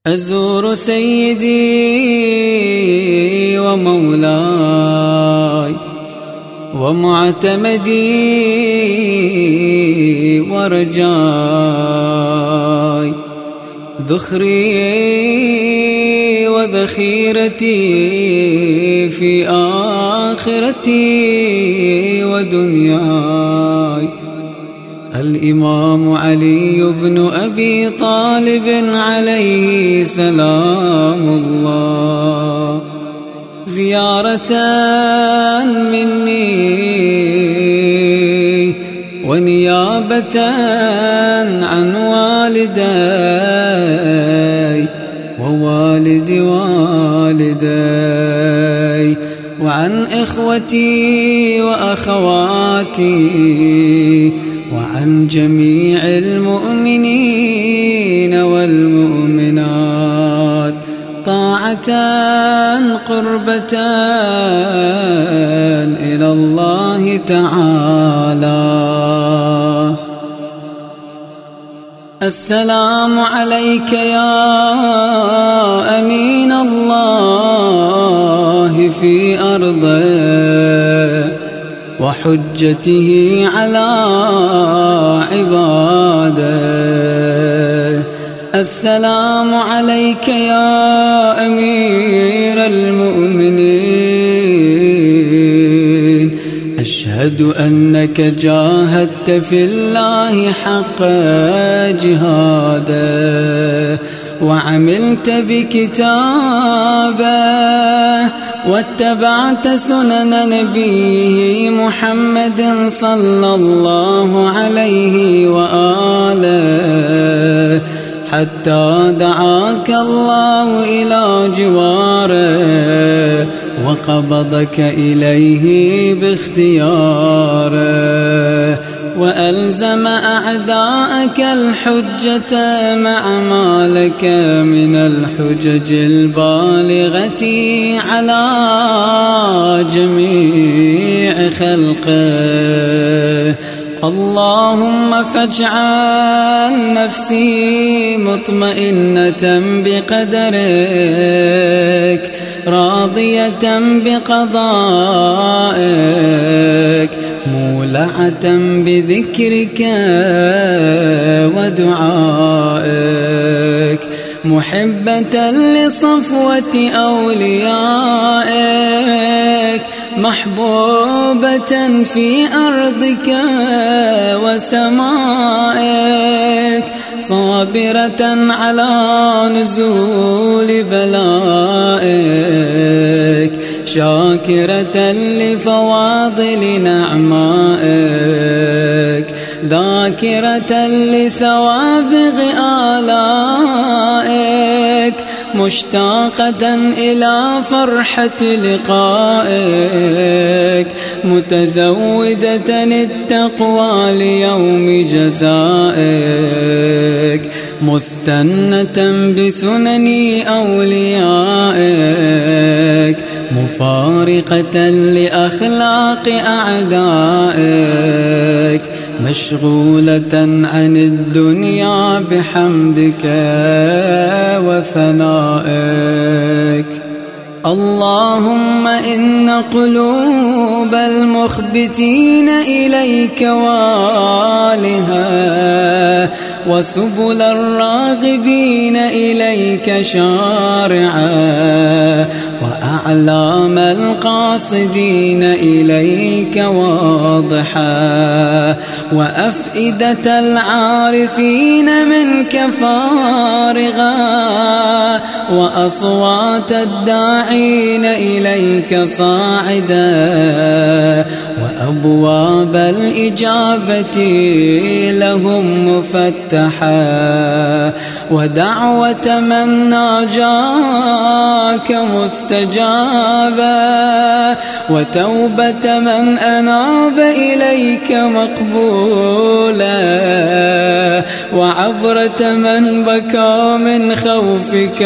أزور سيدي ومولاي ومعتمدي ورجاي، ذخري وذخيرتي في آخرتي ودنياي، الإمام علي بن أبي طالب عليه سلام الله، زيارة مني ونيابة عن والدي ووالد والدي وعن إخوتي وأخواتي وعن جميع المؤمنين والمؤمنات، طاعة قربة إلى الله تعالى. السلام عليك يا أمين الله في أرضه وحجته على عباده. السلام عليك يا أمير المؤمنين، أشهد أنك جاهدت في الله حق جهاده وعملت بكتابه واتبعت سنن نبيه محمد صلى الله عليه وآله حتى دعاك الله إلى جواره وقبضك إليه باختياره، وألزم أعداءك الحجة مع ما لك من الحجج البالغة على جميع خلقه. اللهم فاجعل نفسي مطمئنة بقدرك راضية بقضائك مولعة بذكرك ودعائك، محبة لصفوة أوليائك، محبوبة في أرضك وسمائك، صابرة على نزول بلائك، شاكرة لفواضل نعمائك، ذاكرة لسوابغ آلائك، مشتاقة إلى فرحة لقائك، متزودة التقوى ليوم جزائك، مستنة بسنن أوليائك، مفارقة لأخلاق أعدائك، مشغولة عن الدنيا بحمدك وثنائك. اللهم إن قلوب المخبتين إليك والها، وسبل الراغبين إليك شارعا، وأعلام القاصدين إليك واضحا، وأفئدة العارفين منك فارغا، وأصوات الداعين إليك صاعدا، وأبواب الإجابة لهم مفتحا، ودعوة من ناجاك مستجابا، وتوبة من أناب إليك مقبولا، وعبرة من بكى من خوفك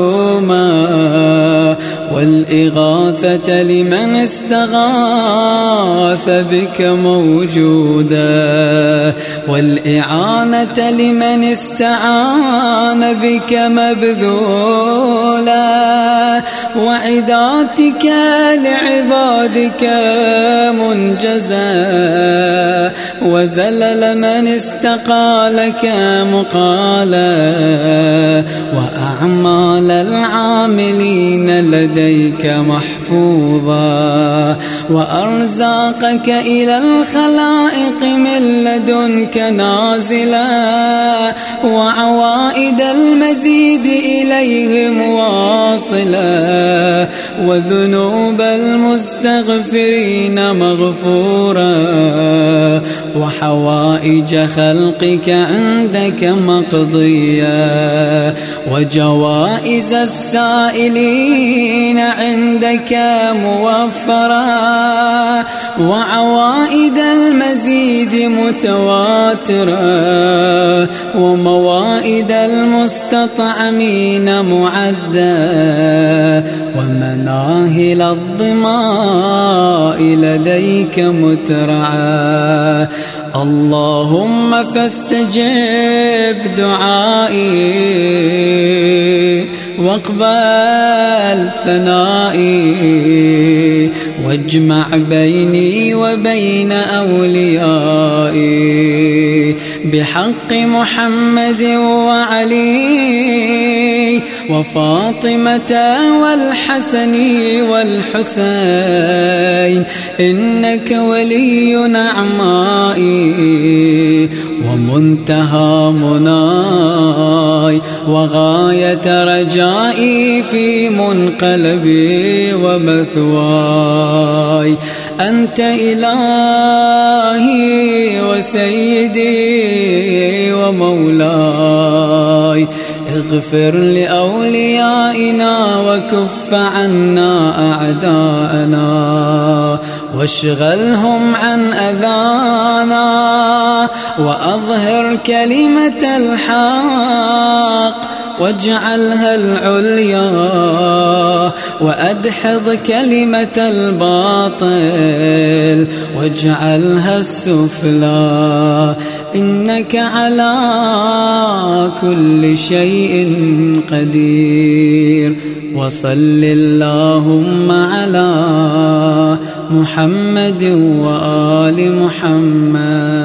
مرحوما، والإغاثة لمن استغاث الإغاث بك موجودا، والإعانة لمن استعان بك مبذولا، وعداتك لعبادك منجزا، وزلل من استقالك مقالا، وأعمال العاملين لديك محفوظا، وأرزاقك إلى الخلائق من لدنك نازلا، وعوائد المزيد إليهم واصلا، وذنوب المستغفرين مغفورا، وحوائج خلقك عندك مقضيا، وجوائز السائلين عندك موفرا، وعوائد المزيد متواترا، وموائد المستطعمين معدا، ومناهل الظماء لديك مترعا. اللهم فاستجب دعائي واقبل ثنائي، واجمع بيني وبين أوليائي بحق محمد وعلي وفاطمة والحسن والحسين، إنك ولي نعمائي ومنتهى مناي، وغاية رجائي في منقلبي ومثواي. أنت إلهي وسيدي ومولاي، اغفر لأوليائنا وكف عنا أعداءنا، واشغلهم عن أذانا، وأظهر كلمة الحق واجعلها العليا، وأدحض كلمة الباطل واجعلها السفلى، إنك على كل شيء قدير. وصل اللهم على محمد وآل محمد.